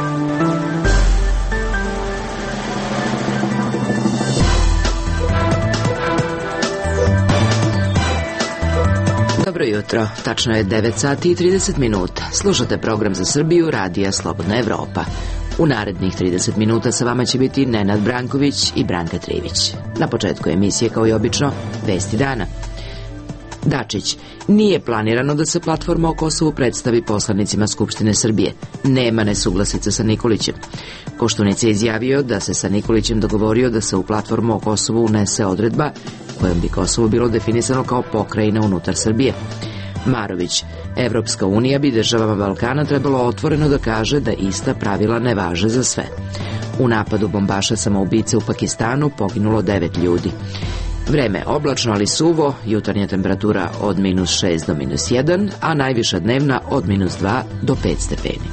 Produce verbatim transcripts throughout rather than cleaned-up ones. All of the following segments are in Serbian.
Dobro jutro, tačno je devet sati i trideset minuta. Slušate program za Srbiju, radija Slobodna Evropa. U narednih trideset minuta sa vama će biti Nenad Branković i Branka Trivić. Na početku emisije, kao i obično, vesti dana. Dačić, nije planirano da se platforma o Kosovu predstavi poslanicima Skupštine Srbije. Nema nesuglasice sa Nikolićem. Koštunica je izjavio da se sa Nikolićem dogovorio da se u platformu o Kosovu unese odredba kojom bi Kosovo bilo definisano kao pokrajina unutar Srbije. Marović, Evropska unija bi državama Balkana trebalo otvoreno da kaže da ista pravila ne važe za sve. U napadu bombaša samoubice u Pakistanu poginulo devet ljudi. Vreme oblačno, ali suvo, jutarnja temperatura od minus šest do minus jedan, a najviša dnevna od minus dva do pet stepeni.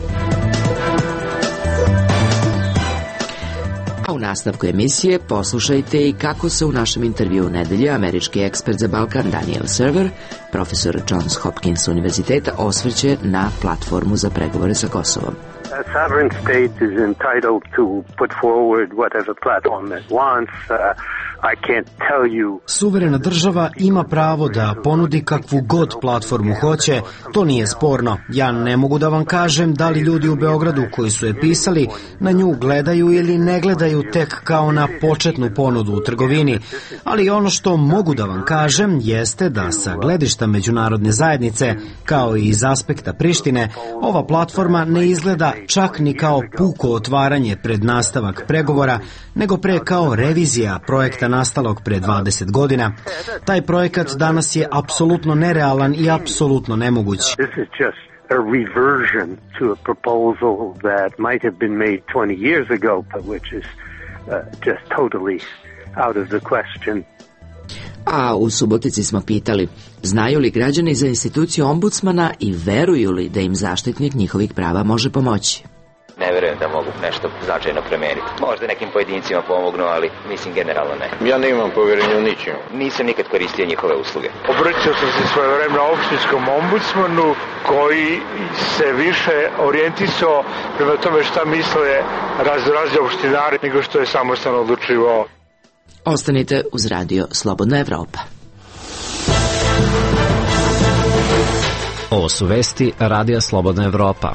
A u nastavku emisije poslušajte i kako se u našem intervjuu nedelje američki ekspert za Balkan Daniel Server, profesor Johns Hopkins univerziteta, osvrće na platformu za pregovore sa Kosovom. A sovereign state is entitled to put forward whatever platform it wants. Uh, I can't tell you. Suverena država ima pravo da ponudi kakvu god platformu hoće, to nije sporno. Ja ne mogu da vam kažem da li ljudi u Beogradu koji su je pisali na nju gledaju ili ne gledaju tek kao na početnu ponudu u trgovini, ali ono što mogu da vam kažem jeste da sa gledišta međunarodne zajednice, kao i iz aspekta Prištine, ova platforma ne izgleda čak ni kao puko otvaranje pred nastavak pregovora, nego pre kao revizija projekta nastalog pre dvadeset godina. Taj projekat danas je apsolutno nerealan i apsolutno nemoguć. A reversion to a proposal that might have been made twenty years ago, but which is uh, just totally out of the question. A u Subotici smo pitali, znaju li građani za instituciju ombudsmana i veruju li da im zaštitnik njihovih prava može pomoći? Ne verujem da mogu nešto značajno promeniti. Možda nekim pojedincima pomognu, ali mislim generalno ne. Ja nemam poverenja u ničemu. Nisam nikad koristio njihove usluge. Obraćao sam se svojevremeno opštinskom ombudsmanu koji se više orijentisao prema tome šta misle razrazni opštinari nego što je samostalno odlučivao. Ostanite uz radio Slobodna Evropa. Ovo su vesti radija Slobodna Evropa.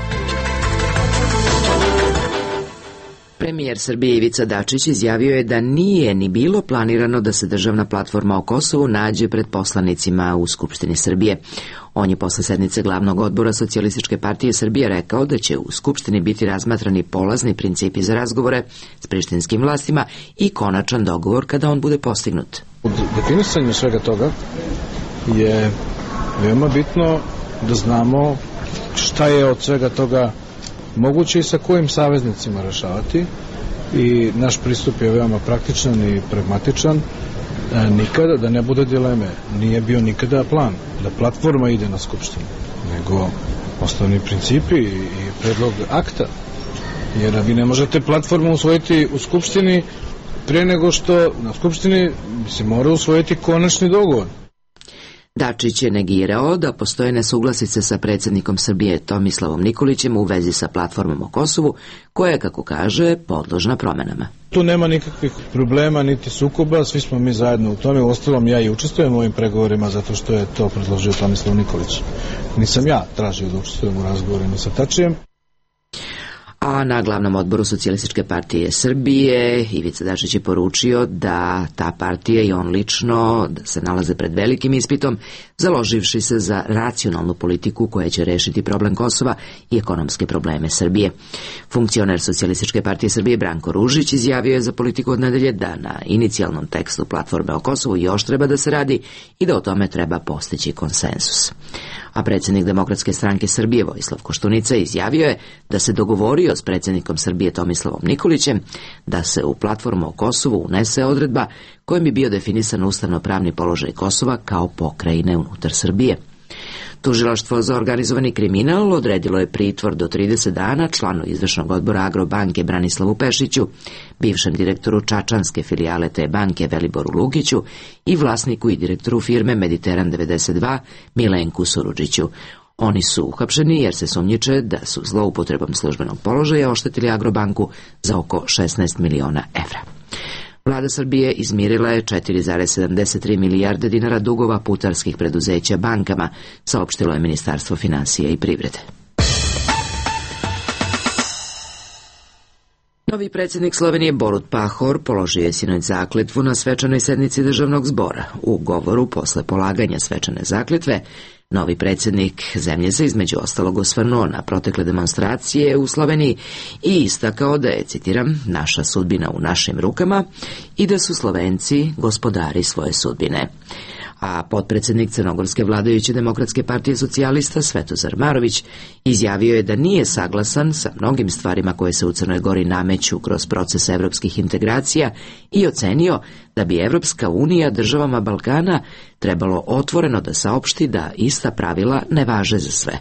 Premijer Srbije Ivica Dačić izjavio je da nije ni bilo planirano da se državna platforma o Kosovu nađe pred poslanicima u Skupštini Srbije. On je posle sednice glavnog odbora Socijalističke partije Srbije rekao da će u Skupštini biti razmatrani polazni principi za razgovore s prištinskim vlastima i konačan dogovor kada on bude postignut. U definisanju svega toga je veoma bitno da znamo šta je od svega toga moguće i sa kojim saveznicima rešavati, i naš pristup je veoma praktičan i pragmatičan. E, nikada, da ne bude dileme, nije bio nikada plan da platforma ide na Skupštinu, nego osnovni principi i, i predlog akta, jer vi ne možete platformu usvojiti u Skupštini prije nego što na Skupštini se mora usvojiti konačni dogovor. Dačić je negirao da postoje nesuglasice sa predsjednikom Srbije Tomislavom Nikolićem u vezi sa platformom o Kosovu, koja je, kako kaže, podložna promenama. Tu nema nikakvih problema niti sukoba, svi smo mi zajedno u tome. Uostalom, ja i učestvujem u ovim pregovorima zato što je to predložio Tomislav Nikolić. Nisam ja tražio da učestvujem u razgovorima sa Tačijem. A na glavnom odboru Socijalističke partije Srbije Ivica Dačić je poručio da ta partija i on lično da se nalaze pred velikim ispitom, založivši se za racionalnu politiku koja će rešiti problem Kosova i ekonomske probleme Srbije. Funkcioner Socijalističke partije Srbije Branko Ružić izjavio je za Politiku od nedelje da na inicijalnom tekstu platforme o Kosovu još treba da se radi i da o tome treba postići konsensus. A predsjednik Demokratske stranke Srbije Vojislav Koštunica izjavio je da se dogovorio s predsjednikom Srbije Tomislavom Nikolićem da se u platformu o Kosovu unese odredba kojom bi bio definisan ustavno-pravni položaj Kosova kao pokrajine unutar Srbije. Tužilaštvo za organizovani kriminal odredilo je pritvor do trideset dana članu izvršnog odbora Agrobanke Branislavu Pešiću, bivšem direktoru čačanske filijale te banke Veliboru Lugiću i vlasniku i direktoru firme Mediteran devedeset dva Milenku Suruđiću. Oni su uhapšeni jer se sumnjiče da su zloupotrebom službenog položaja oštetili Agrobanku za oko šesnaest miliona evra. Vlada Srbije izmirila je četiri zarez sedamdeset tri milijarde dinara dugova putarskih preduzeća bankama, saopštilo je Ministarstvo finansija i privrede. Novi predsjednik Slovenije Borut Pahor položio je sinoć zakletvu na svečanoj sednici državnog zbora. U govoru posle polaganja svečane zakletve, novi predsjednik zemlje se između ostalog osvrnuo na protekle demonstracije u Sloveniji i istakao da je, citiram, naša sudbina u našim rukama i da su Slovenci gospodari svoje sudbine. A potpredsjednik crnogorske vladajuće Demokratske partije socijalista Svetozar Marović izjavio je da nije saglasan sa mnogim stvarima koje se u Crnoj Gori nameću kroz proces evropskih integracija i ocenio da bi Evropska unija državama Balkana trebalo otvoreno da saopšti da ista pravila ne važe za sve.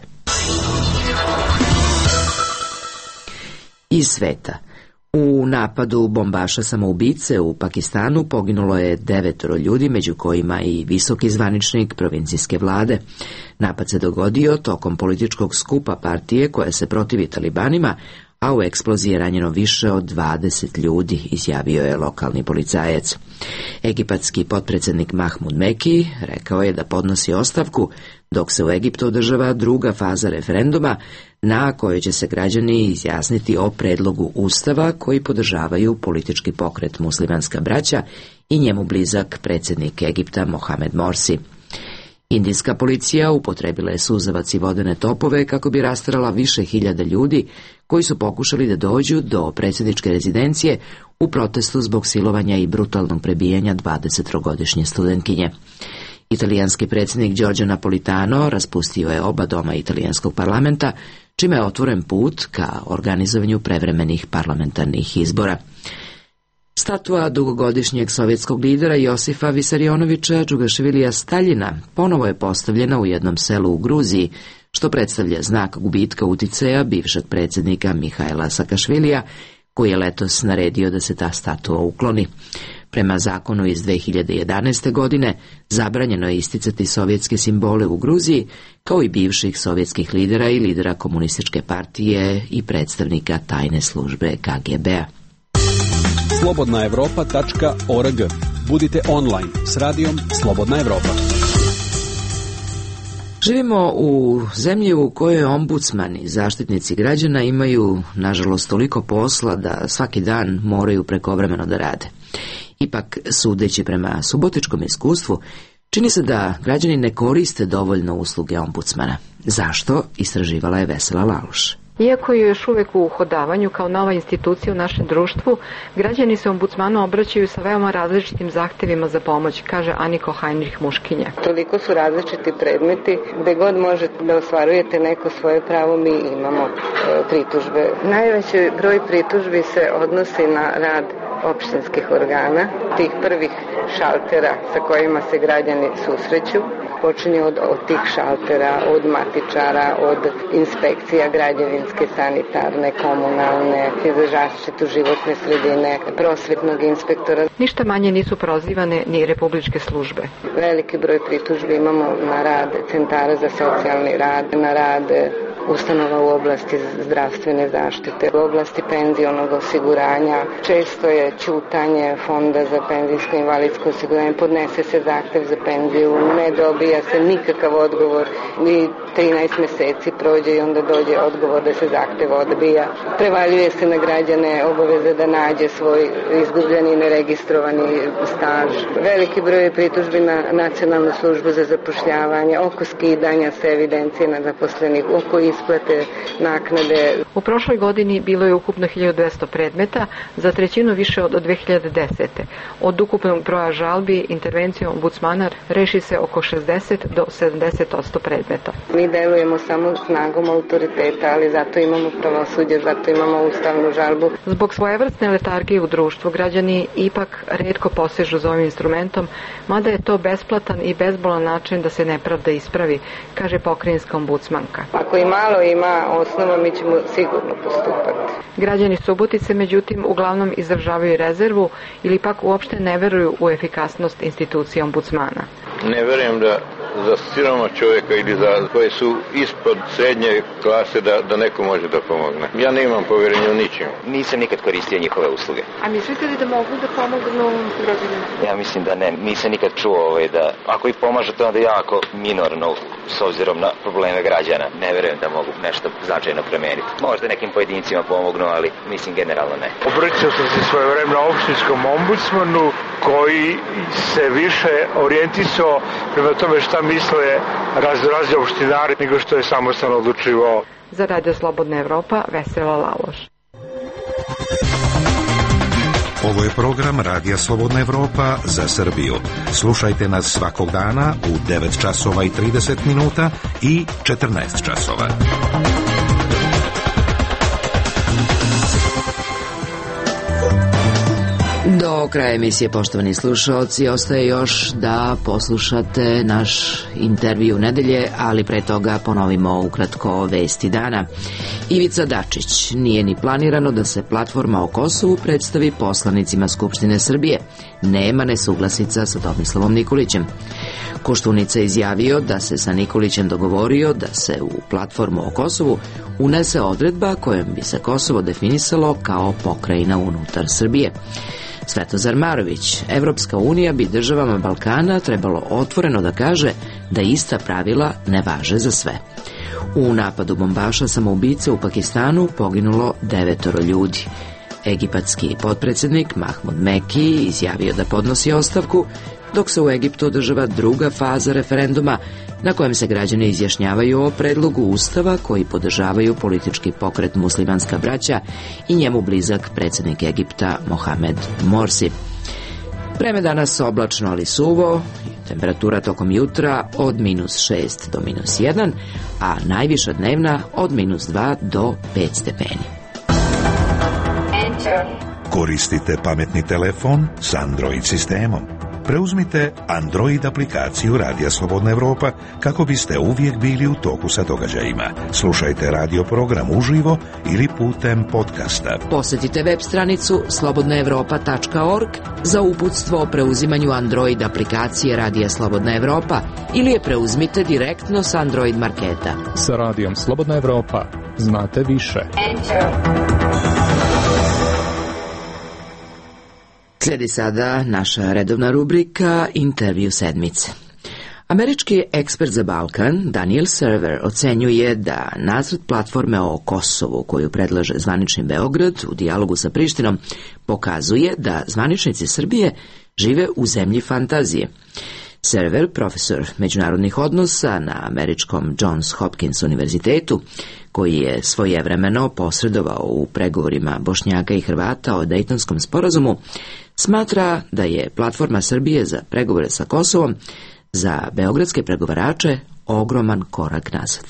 Iz sveta. U napadu bombaša samoubice u Pakistanu poginulo je devetoro ljudi, među kojima i visoki zvaničnik provincijske vlade. Napad se dogodio tokom političkog skupa partije koja se protivi talibanima, a u eksploziji je ranjeno više od dvadeset ljudi, izjavio je lokalni policajac. Egipatski potpredsjednik Mahmud Meki rekao je da podnosi ostavku, dok se u Egiptu održava druga faza referenduma na kojoj će se građani izjasniti o predlogu ustava koji podržavaju politički pokret Muslimanska braća i njemu blizak predsjednik Egipta Mohamed Morsi. Indijska policija upotrebila je suzavac i vodene topove kako bi rasterala više hiljada ljudi koji su pokušali da dođu do predsjedničke rezidencije u protestu zbog silovanja i brutalnog prebijanja dvadesettrogodišnje studentkinje. Italijanski predsjednik Giorgio Napolitano raspustio je oba doma italijanskog parlamenta, čime je otvoren put ka organizovanju prevremenih parlamentarnih izbora. Statua dugogodišnjeg sovjetskog lidera Josifa Visarionovića Džugašvilija Staljina ponovo je postavljena u jednom selu u Gruziji, što predstavlja znak gubitka uticaja bivšeg predsjednika Mihajla Sakašvilija, koji je letos naredio da se ta statua ukloni. Prema zakonu iz dve hiljade jedanaeste. godine zabranjeno je isticati sovjetske simbole u Gruziji, kao i bivših sovjetskih lidera i lidera komunističke partije i predstavnika tajne službe K G B-a. slobodna evropa tačka org. Budite online s radijom Slobodna Evropa. Živimo u zemlji u kojoj ombudsmani, zaštitnici građana, imaju, nažalost, toliko posla da svaki dan moraju prekovremeno da rade. Ipak, sudeći prema subotičkom iskustvu, čini se da građani ne koriste dovoljno usluge ombudsmana. Zašto? Istraživala je Vesela Laluš. Iako je još uvek u uhodavanju kao nova institucija u našem društvu, građani se ombudsmanu obraćaju sa veoma različitim zahtevima za pomoć, kaže Aniko Heinrich Muškinja. Toliko su različiti predmeti, gde god možete da ostvarujete neko svoje pravo, mi imamo e, pritužbe. Najveći broj pritužbi se odnosi na rad opštinskih organa, tih prvih šaltera sa kojima se građani susreću. Počinje od, od tih šaltera, od matičara, od inspekcija građevinske, sanitarne, komunalne, za zaštitu životne sredine, prosvetnog inspektora. Ništa manje nisu prozivane ni republičke službe. Veliki broj pritužbi imamo na rad centara za socijalni rad, na rad ustanova u oblasti zdravstvene zaštite, u oblasti penzionog osiguranja. Često je ćutanje Fonda za penzijsko i invalidsko osiguranje, podnese se zahtev za penziju, ne dobija se nikakav odgovor, ni trinaest meseci prođe i onda dođe odgovor da se zahtev odbija. Prevaljuje se na građane obaveza da nađe svoj izgubljeni neregistrovani staž. Veliki broj pritužbi na Nacionalnu službu za zapošljavanje, oko skidanja se evidencije na zaposlenih, oko isplate naknade. U prošloj godini bilo je ukupno hiljadu dvesta predmeta, za trećinu više od dve hiljade desete. Od ukupnog broja žalbi intervencijom ombudsmana reši se oko šezdeset do sedamdeset posto predmeta. Mi delujemo samo snagom autoriteta, ali zato imamo pravosuđe, zato imamo ustavnu žalbu. Zbog svojevrsne letargije u društvu građani ipak retko posežu za ovim instrumentom, mada je to besplatan i bezbolan način da se nepravda ispravi, kaže pokrajinska ombudsmanka. Ako i malo ima osnova, mi ćemo sigurno postupati. Građani Subotice, međutim, uglavnom izražavaju rezervu ili pak uopšte ne veruju u efikasnost institucije ombudsmana. Ne verujem da za siroma čovjeka ili za koje su ispod srednje klase da, da neko može da pomogne. Ja nemam poverenja u ničemu. Nisam nikad koristio njihove usluge. A mislite li da mogu da pomognu rodinama? Ja mislim da ne. Nisam nikad čuo ovaj, da ako ih pomažete onda jako minorno s obzirom na probleme građana. Ne verujem da mogu nešto značajno promeniti. Možda nekim pojedincima pomognu, ali mislim generalno ne. Obraćao sam se svojevremeno opštinskom ombudsmanu koji se više orijentisao prema tome šta misle raz, razni opštinari nego što je samostalno odlučivao. Za Radio Slobodna Evropa, Vesela Laloš. Ovo je program Radija Slobodna Evropa za Srbiju. Slušajte nas svakog dana u devet časova i trideset minuta i četrnaest časova. Do kraja emisije, poštovani slušalci, ostaje još da poslušate naš intervju nedelje, ali pre toga ponovimo ukratko vesti dana. Ivica Dačić: nije ni planirano da se platforma o Kosovu predstavi poslanicima Skupštine Srbije. Nema nesuglasica sa Tomislavom Nikolićem. Koštunica je izjavio da se sa Nikolićem dogovorio da se u platformu o Kosovu unese odredba kojom bi se Kosovo definisalo kao pokrajina unutar Srbije. Svetozar Marović: Evropska unija bi državama Balkana trebalo otvoreno da kaže da ista pravila ne važe za sve. U napadu bombaša samoubice u Pakistanu poginulo devetoro ljudi. Egipatski potpredsjednik Mahmud Meki izjavio da podnosi ostavku, dok se u Egiptu održava druga faza referenduma na kojem se građani izjašnjavaju o predlogu ustava koji podržavaju politički pokret Muslimanska braća i njemu blizak predsjednik Egipta Mohamed Morsi. Vreme danas oblačno ali suvo, temperatura tokom jutra od minus šest do minus jedan, a najviša dnevna od minus dva do pet stepeni. Koristite pametni telefon s Android sistemom. Preuzmite Android aplikaciju Radija Slobodna Evropa kako biste uvijek bili u toku sa događajima. Slušajte radio program uživo ili putem podcasta. Posjetite web stranicu slobodna evropa tačka org za uputstvo o preuzimanju Android aplikacije Radija Slobodna Evropa ili je preuzmite direktno s Android marketa. Sa Radijom Slobodna Evropa znate više. Slijedi sada naša redovna rubrika Intervju sedmice. Američki ekspert za Balkan Daniel Server ocenjuje da nacrt platforme o Kosovu koju predlaže zvanični Beograd u dijalogu sa Prištinom pokazuje da zvaničnici Srbije žive u zemlji fantazije. Server, profesor međunarodnih odnosa na američkom Johns Hopkins univerzitetu, koji je svojevremeno posredovao u pregovorima Bošnjaka i Hrvata o Dejtonskom sporazumu, smatra da je platforma Srbije za pregovore sa Kosovom za beogradske pregovarače ogroman korak nazad.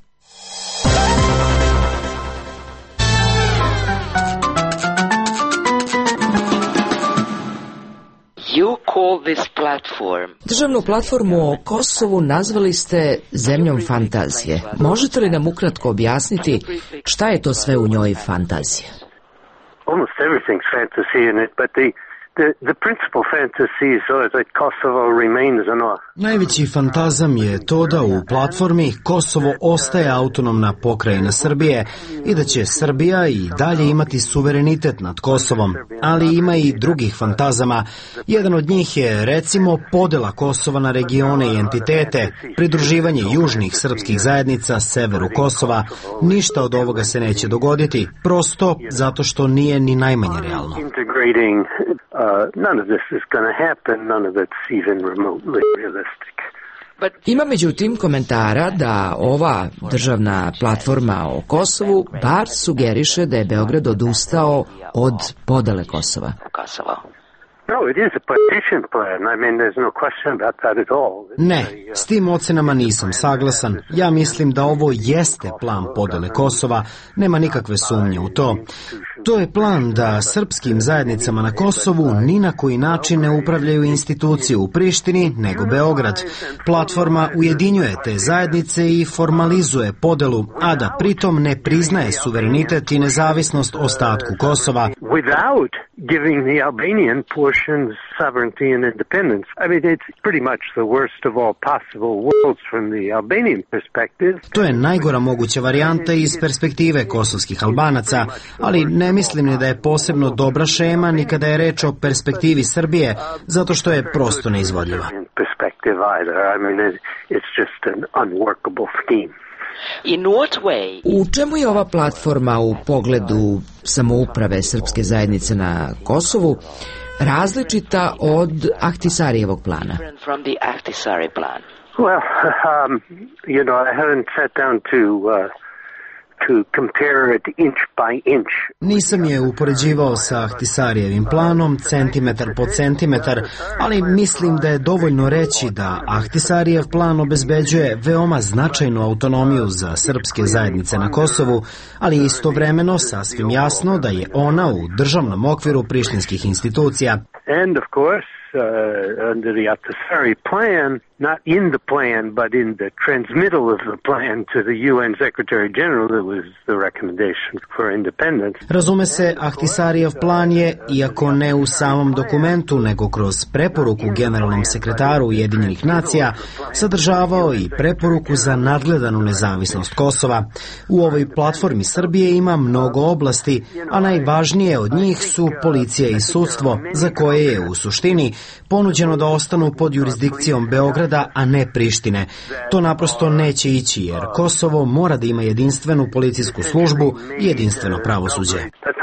You call this platform. Državnu platformu o Kosovu nazvali ste zemljom fantazije. Možete li nam ukratko objasniti šta je to sve u njoj fantazija? Almost everything's fantasy in it, but the The, the principal fantasies are that Kosovo remains an Najveći fantazam je to da u platformi Kosovo ostaje autonomna pokrajina Srbije i da će Srbija i dalje imati suverenitet nad Kosovom, ali ima i drugih fantazama. Jedan od njih je recimo podela Kosova na regione i entitete, pridruživanje južnih srpskih zajednica severu Kosova. Ništa od ovoga se neće dogoditi, prosto zato što nije ni najmanje realno. Uh, none of this is going to happen, none of it's even remotely realistic. Ima međutim komentara da ova državna platforma o Kosovu bar sugeriše da je Beograd odustao od podele Kosova. No, it is a partition plan. I mean, there's no question about that at all. Ne, s tim ocenama nisam saglasan. Ja mislim da ovo jeste plan podele Kosova, nema nikakve sumnje u to. To je plan da srpskim zajednicama na Kosovu ni na koji način ne upravljaju institucije u Prištini, nego Beograd. Platforma ujedinjuje te zajednice i formalizuje podelu, a da pritom ne priznaje suverenitet i nezavisnost ostatku Kosova. Without giving the Albanian portions sovereignty and independence. I mean, it's pretty much the worst of all possible worlds from the Albanian perspective. To je najgora moguća varijanta iz perspektive kosovskih Albanaca, ali ne mislim ni da je posebno dobra šema ni kada je reč o perspektivi Srbije, zato što je prosto neizvodljiva. Perspective either. I mean, it's just an unworkable scheme. In what way? U čemu je ova platforma u pogledu samouprave srpske zajednice na Kosovu različita od Ahtisarijevog plana? From the Ahtisaari plan. Well, um, you know, I haven't sat down to uh, to compare it inch by inch. Nisam je upoređivao sa Ahtisarijevim planom, centimetar po centimetar, ali mislim da je dovoljno reći da Ahtisarijev plan obezbeđuje veoma značajnu autonomiju za srpske zajednice na Kosovu, ali istovremeno sasvim jasno da je ona u državnom okviru prištinskih institucija. And of course, uh, under the Ahtisaari plan, not in the plan, but in the transmittal of the plan to the U N Secretary General, there was the recommendation for independence. Razume se, Ahtisarijev plan je, iako ne u samom dokumentu, nego kroz preporuku generalnom sekretaru Ujedinjenih nacija, sadržavao i preporuku za nadgledanu nezavisnost Kosova. U ovoj platformi Srbije ima mnogo oblasti, a najvažnije od njih su policija i sudstvo, za koje je u suštini ponuđeno da ostanu pod jurisdikcijom Beograda, a ne Prištine. To naprosto neće ići, jer Kosovo mora da ima jedinstvenu policijsku službu i jedinstveno pravosuđe.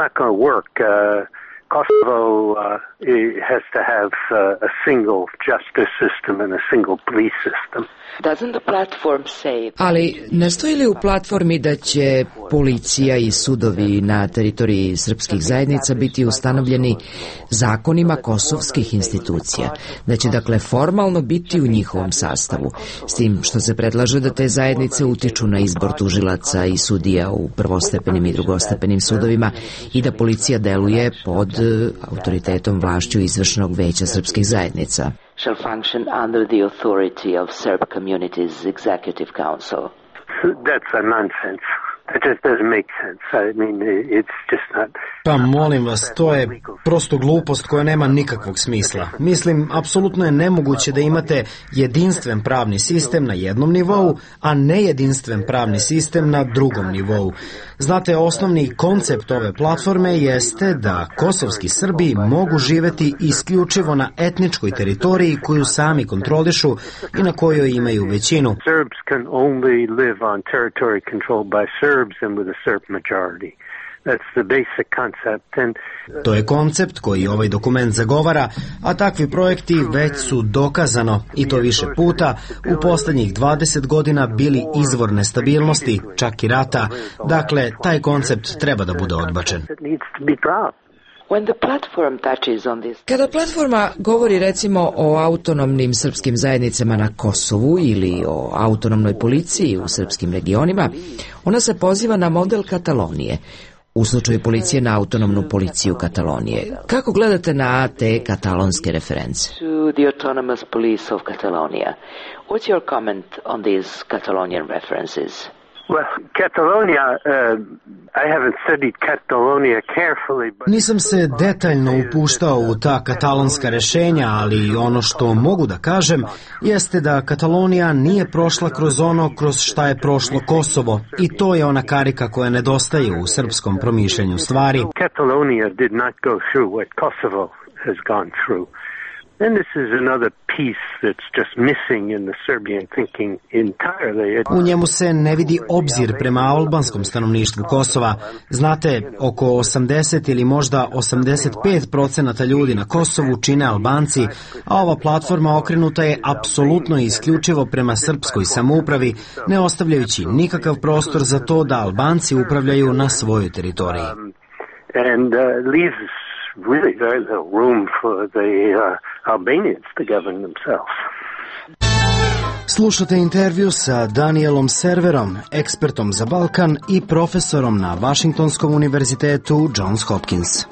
Kosovo uh, has to have uh, a single justice system and a single police system. Doesn't the platform say... Ali ne stoji li u platformi da će policija i sudovi na teritoriji srpskih zajednica biti ustanovljeni zakonima kosovskih institucija, da će dakle formalno biti u njihovom sastavu, s tim što se predlaže da te zajednice utiču na izbor tužilaca i sudija u prvostepenim i drugostepenim sudovima i da policija deluje pod autoritetom vlašću izvršnog veća srpskih zajednica. Shall function under the authority of Serb Communities Executive Council. That's a nonsense. It just doesn't make sense. I mean, it's just not... Pa molim vas, to je prosto glupost koja nema nikakvog smisla. Mislim, apsolutno je nemoguće da imate jedinstven pravni sistem na jednom nivou, a ne jedinstven pravni sistem na drugom nivou. Znate, osnovni koncept ove platforme jeste da kosovski Srbi mogu živeti isključivo na etničkoj teritoriji koju sami kontrolišu i na kojoj imaju većinu. Serbs can only live on territory controlled by Serbs and with a Serb majority. That's the basic concept. And to je koncept koji ovaj dokument zagovara, a takvi projekti već su dokazano, i to više puta, u poslednjih dvadeset godina bili izvor nestabilnosti, čak i rata. Dakle, taj koncept treba da bude odbačen. Kada platforma govori recimo o autonomnim srpskim zajednicama na Kosovu ili o autonomnoj policiji u srpskim regionima, ona se poziva na model Katalonije. U slučaju policije na autonomnu policiju Katalonije. Kako gledate na te katalonske reference? To the autonomous police of Catalonia. What's your comment on these Catalonian references? Well, Catalonia, uh, I haven't studied Catalonia carefully, but... Nisam se detaljno upuštao u ta katalonska rešenja, ali ono što mogu da kažem jeste da Katalonija nije prošla kroz ono kroz šta je prošlo Kosovo, i to je ona karika koja nedostaje u srpskom promišljanju stvari. Catalonia did not go through what Kosovo has gone through. And this is another piece that's just missing in the Serbian thinking entirely. U njemu se ne vidi obzir prema albanskom stanovništvu Kosova. Znate, oko osamdeset ili možda osamdeset pet procenata ljudi na Kosovu čine Albanci, a ova platforma okrenuta je apsolutno i isključivo prema srpskoj samoupravi, ne ostavljajući nikakav prostor za to da Albanci upravljaju na svojoj teritoriji. Um, and uh, leaves really very little room for the uh, Albanians to govern themselves. Slušate intervju sa Danielom Serverom, ekspertom za Balkan i profesorom na Vašingtonskom univerzitetu Johns Hopkins.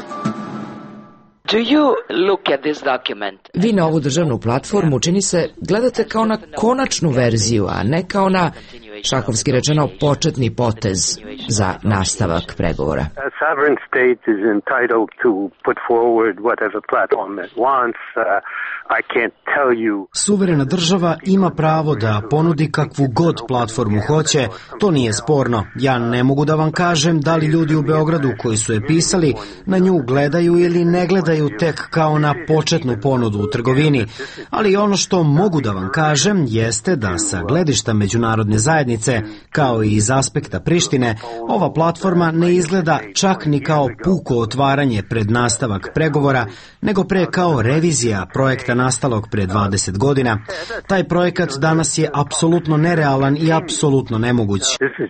Do you look at this document? Vi na ovu državnu platformu, čini se, gledate kao na konačnu verziju, a ne kao na, šahovski rečeno, početni potez za nastavak pregovora. A sovereign state is entitled to put forward whatever platform it wants. Uh, I can't tell you. Suverena država ima pravo da ponudi kakvu god platformu hoće, to nije sporno. Ja ne mogu da vam kažem da li ljudi u Beogradu koji su je pisali na nju gledaju ili ne gledaju tek kao na početnu ponudu u trgovini, ali ono što mogu da vam kažem jeste da sa gledišta međunarodne zajednice, kao i iz aspekta Prištine, ova platforma ne izgleda čak ni kao puko otvaranje pred nastavak pregovora, nego pre kao revizija projekta nastalog pre dvadeset godina. Taj projekat danas je apsolutno nerealan i apsolutno nemoguć.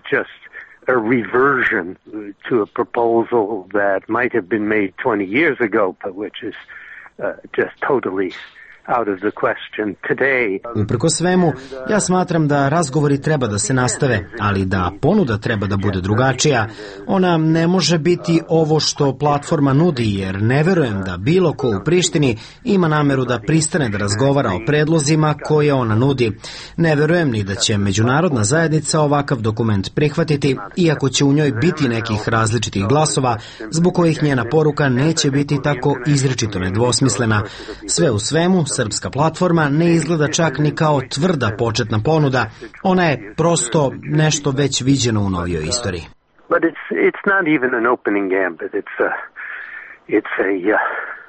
A reversion to a proposal that might have been made twenty years ago, but which is uh, just totally out of the question today. Uprkos svemu, ja smatram da razgovori treba da se nastave, ali da ponuda treba da bude drugačija. Ona ne može biti ovo što platforma nudi, jer ne verujem da bilo ko u Prištini ima nameru da pristane da razgovara o predlozima koje ona nudi. Ne verujem ni da će međunarodna zajednica ovakav dokument prihvatiti, iako će u njoj biti nekih različitih glasova, zbog kojih njena poruka neće biti tako izričito nedvosmislena. Sve u svemu, srpska platforma ne izgleda čak ni kao tvrda početna ponuda. Ona je prosto nešto već viđeno u novijoj istoriji. But it's it's not even an opening gambit. It's a it's a uh,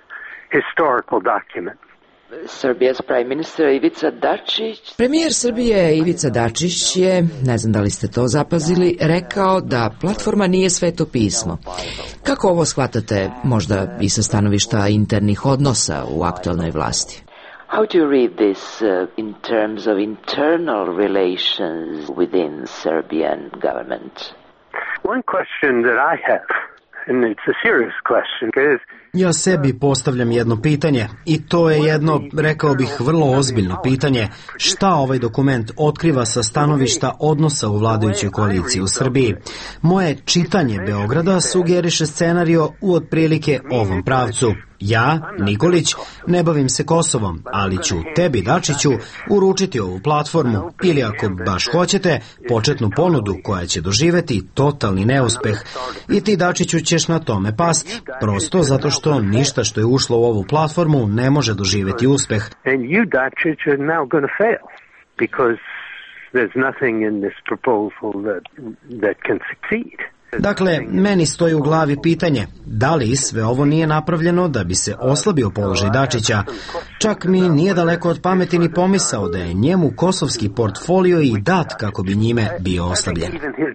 historical document. Serbia's Prime Minister Ivica Dačić. Premijer Srbije Ivica Dačić je, ne znam da li ste to zapazili, rekao da platforma nije sveto pismo. Kako ovo shvatate, možda i sa stanovišta internih odnosa u aktualnoj vlasti? How do you read this uh, in terms of internal relations within Serbian government? One question that I have, and it's a serious question, is Ja sebi postavljam jedno pitanje i to je jedno, rekao bih, vrlo ozbiljno pitanje. Šta ovaj dokument otkriva sa stanovišta odnosa u vladajućoj koaliciji u Srbiji? Moje čitanje Beograda sugeriše scenario u otprilike ovom pravcu. Ja, Nikolić, ne bavim se Kosovom, ali ću tebi, Dačiću, uručiti ovu platformu ili, ako baš hoćete, početnu ponudu koja će doživeti totalni neuspeh. I ti, Dačiću, ćeš na tome pasti, prosto zato što ništa što je ušlo u ovu platformu ne može doživeti uspeh. And you, Dačić, are now going to fail because there's nothing in this proposal that that can succeed. Dakle, meni stoji u glavi pitanje, da li sve ovo nije napravljeno da bi se oslabio položaj Dačića? Čak mi nije daleko od pameti ni pomisao da je njemu kosovski portfolio i dat kako bi njime bio oslabljen.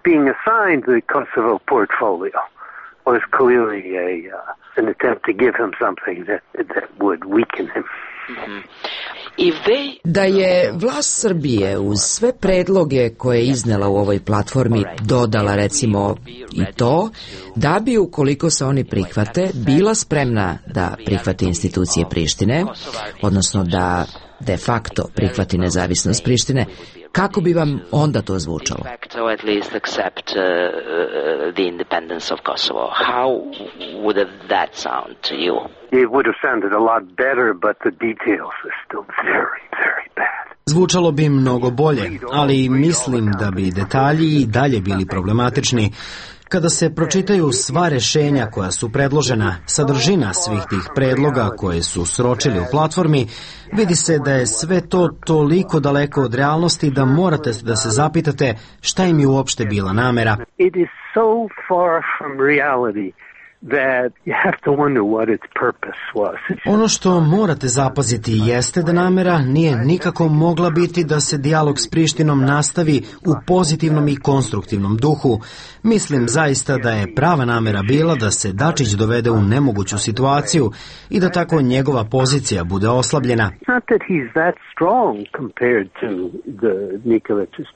Was clearly a uh, an attempt to give him something that that would weaken him. Mm-hmm. If they... Da je vlast Srbije uz sve predloge koje je iznela u ovoj platformi dodala recimo i to, da bi ukoliko se oni prihvate bila spremna da prihvati institucije Prištine, odnosno da de facto prihvati nezavisnost Prištine, kako bi vam onda to zvučalo? At least accept uh, uh, the independence of Kosovo. How would that sound to you? It would have sounded a lot better, but the details are still very, very bad. Zvučalo bi mnogo bolje, ali mislim da bi detalji i dalje bili problematični. Kada se pročitaju sva rešenja koja su predložena, sadržina svih tih predloga koje su sročili u platformi, vidi se da je sve to toliko daleko od realnosti da morate da se zapitate šta im je uopšte bila namera. It is so far from reality that you have to wonder what its purpose was. Ono što morate zapaziti jeste da namera nije nikako mogla biti da se dijalog s Prištinom nastavi u pozitivnom i konstruktivnom duhu. Mislim zaista da je prava namera bila da se Dačić dovede u nemoguću situaciju i da tako njegova pozicija bude oslabljena.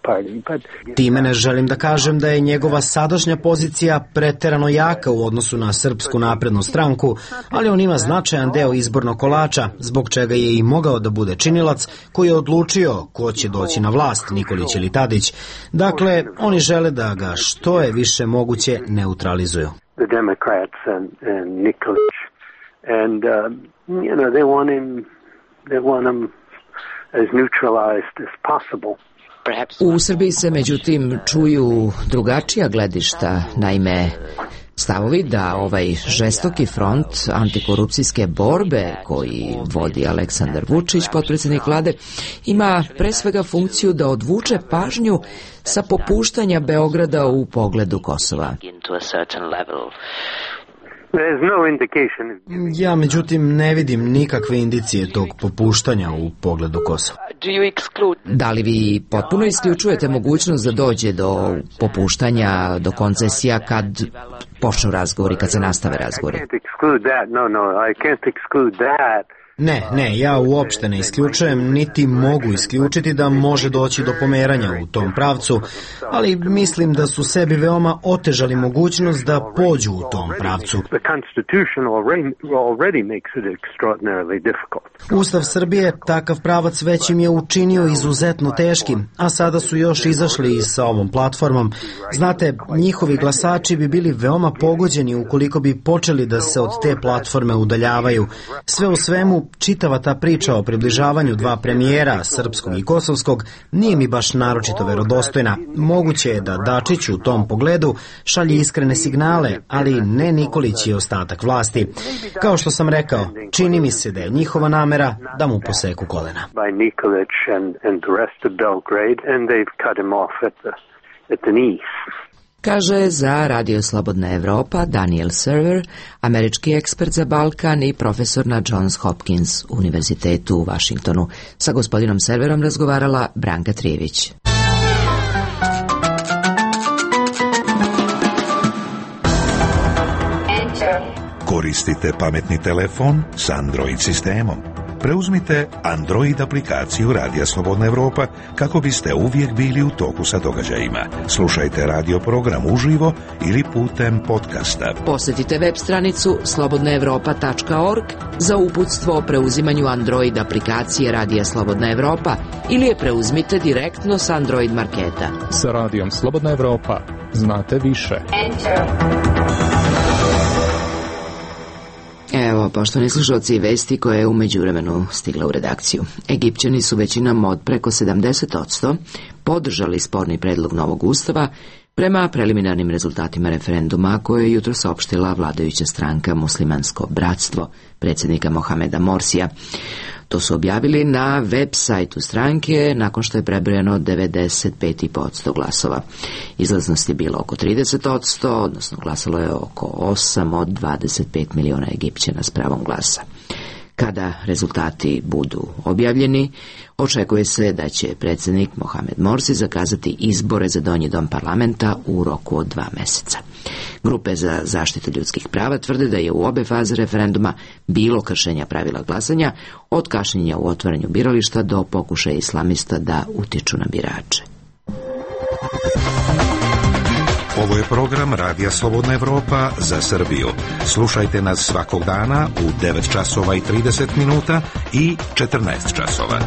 Time ne želim da kažem da je njegova sadašnja pozicija preterano jaka u odnosu na Srpsku naprednu stranku, ali on ima značajan deo izbornog kolača, zbog čega je i mogao da bude činilac koji je odlučio ko će doći na vlast, Nikolić ili Tadić. Dakle, oni žele da ga što je više moguće neutralizuju. The Democrats and, and Nikolić. And, uh, you know, they want him, they want him as neutralized as possible. U Srbiji se međutim čuju drugačija gledišta, naime stavovi da ovaj žestoki front antikorupcijske borbe koji vodi Aleksandar Vučić, potpredsjednik vlade, ima pre svega funkciju da odvuče pažnju sa popuštanja Beograda u pogledu Kosova. Ja međutim ne vidim nikakve indicije tog popuštanja u pogledu Kosova. Da li vi potpuno isključujete mogućnost da dođe do popuštanja, do koncesija kad počnu razgovori, kad se nastave razgovori? Ne, ne, ja uopšte ne isključujem, niti mogu isključiti da može doći do pomeranja u tom pravcu, ali mislim da su sebi veoma otežali mogućnost da pođu u tom pravcu. Ustav Srbije takav pravac već im je učinio izuzetno teškim, a sada su još izašli i sa ovom platformom. Znate, njihovi glasači bi bili veoma pogođeni ukoliko bi počeli da se od te platforme udaljavaju. Sve u svemu, čitava ta priča o približavanju dva premijera, srpskog i kosovskog, nije mi baš naročito verodostojna. Moguće je da Dačić u tom pogledu šalje iskrene signale, ali ne Nikolić i ostatak vlasti. Kao što sam rekao, čini mi se da je njihova namera da mu poseku kolena. Kaže za Radio Slobodna Evropa Daniel Server, američki ekspert za Balkan i profesor na Johns Hopkins univerzitetu u Vašingtonu. Sa gospodinom Serverom razgovarala Branka Trijević. Koristite pametni telefon s Android sistemom. Preuzmite Android aplikaciju Radija Slobodna Evropa kako biste uvijek bili u toku sa događajima. Slušajte radio program uživo ili putem podcasta. Posjetite web stranicu slobodna evropa tačka org za uputstvo o preuzimanju Android aplikacije Radija Slobodna Evropa ili je preuzmite direktno s Android marketa. Sa Radijom Slobodna Evropa znate više. Evo, poštovani slušalci, vesti koje je u međuvremenu stigla u redakciju. Egipćani su većinom od preko sedamdeset posto podržali sporni predlog novog ustava prema preliminarnim rezultatima referenduma koje je jutro saopštila vladajuća stranka Muslimansko bratstvo predsjednika Mohameda Morsija. To su objavili na web sajtu stranke nakon što je prebrojeno devedeset pet posto glasova. Izlaznost je bila oko trideset posto, odnosno glasalo je oko osam od dvadeset pet miliona Egipćana s pravom glasa. Kada rezultati budu objavljeni, očekuje se da će predsjednik Mohamed Morsi zakazati izbore za donji dom parlamenta u roku od dva meseca. Grupe za zaštitu ljudskih prava tvrde da je u obe faze referenduma bilo kršenja pravila glasanja, od kašnjenja u otvaranju birališta do pokušaja islamista da utiču na birače. Ovo je program Radija Slobodna Evropa za Srbiju. Slušajte nas svakog dana u devet časova i trideset minuta i četrnaest časova.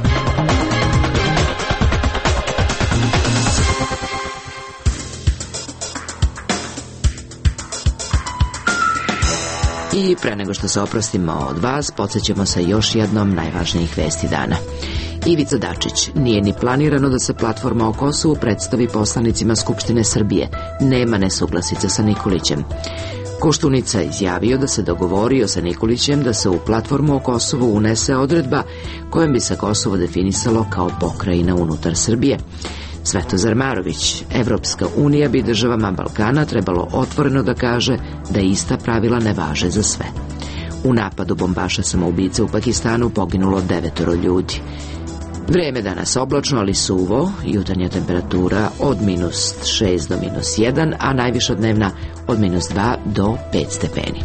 I pre nego što se oprostimo od vas, podsjećamo sa još jednom najvažnijih vesti dana. Ivica Dačić: nije ni planirano da se platforma o Kosovu predstavi poslanicima Skupštine Srbije. Nema nesuglasice sa Nikolićem. Koštunica izjavio da se dogovorio sa Nikolićem da se u platformu o Kosovu unese odredba kojom bi se Kosovo definisalo kao pokrajina unutar Srbije. Svetozar Marović: Evropska unija bi državama Balkana trebalo otvoreno da kaže da ista pravila ne važe za sve. U napadu bombaša samoubice u Pakistanu poginulo devetoro ljudi. Vreme danas oblačno, ali suvo, jutarnja temperatura od minus šest do minus jedan, a najviša dnevna od minus dva do pet stepeni.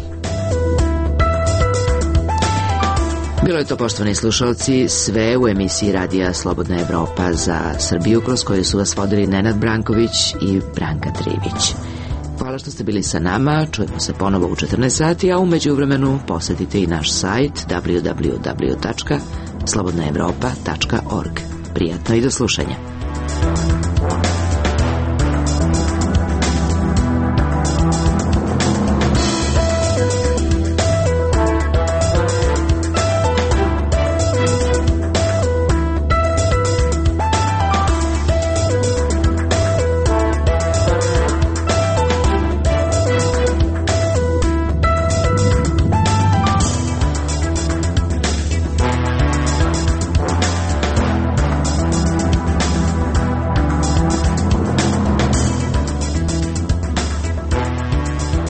Bilo je to, poštovani slušalci, sve u emisiji Radija Slobodna Evropa za Srbiju, kroz koju su vas vodili Nenad Branković i Branka Trijević. Hvala što ste bili sa nama, čujemo se ponovo u četrnaest sati, a u međuvremenu posjetite i naš sajt w w w tačka slobodna evropa tačka org. Prijatno i do slušanja.